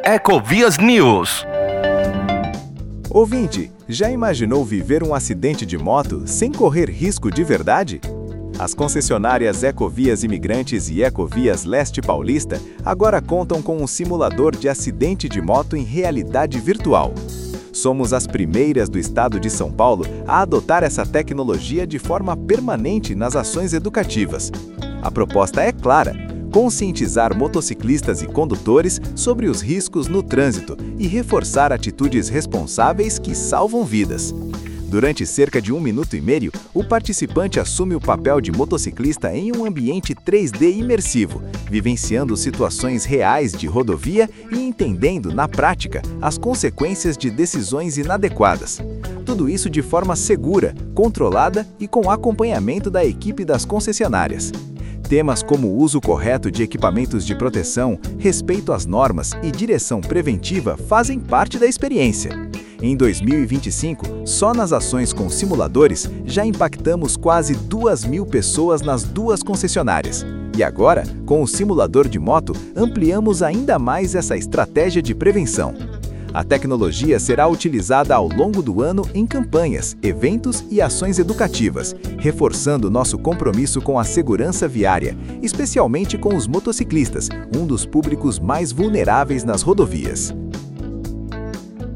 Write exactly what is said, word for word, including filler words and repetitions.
Ecovias News. Ouvinte, já imaginou viver um acidente de moto sem correr risco de verdade? As concessionárias Ecovias Imigrantes e Ecovias Leste Paulista agora contam com um simulador de acidente de moto em realidade virtual. Somos as primeiras do estado de São Paulo a adotar essa tecnologia de forma permanente nas ações educativas. A proposta é clara: conscientizar motociclistas e condutores sobre os riscos no trânsito e reforçar atitudes responsáveis que salvam vidas. Durante cerca de um minuto e meio, o participante assume o papel de motociclista em um ambiente três D imersivo, vivenciando situações reais de rodovia e entendendo, na prática, as consequências de decisões inadequadas. Tudo isso de forma segura, controlada e com acompanhamento da equipe das concessionárias. Temas como o uso correto de equipamentos de proteção, respeito às normas e direção preventiva fazem parte da experiência. Em dois mil e vinte e cinco, só nas ações com simuladores, já impactamos quase duas mil pessoas nas duas concessionárias. E agora, com o simulador de moto, ampliamos ainda mais essa estratégia de prevenção. A tecnologia será utilizada ao longo do ano em campanhas, eventos e ações educativas, reforçando nosso compromisso com a segurança viária, especialmente com os motociclistas, um dos públicos mais vulneráveis nas rodovias.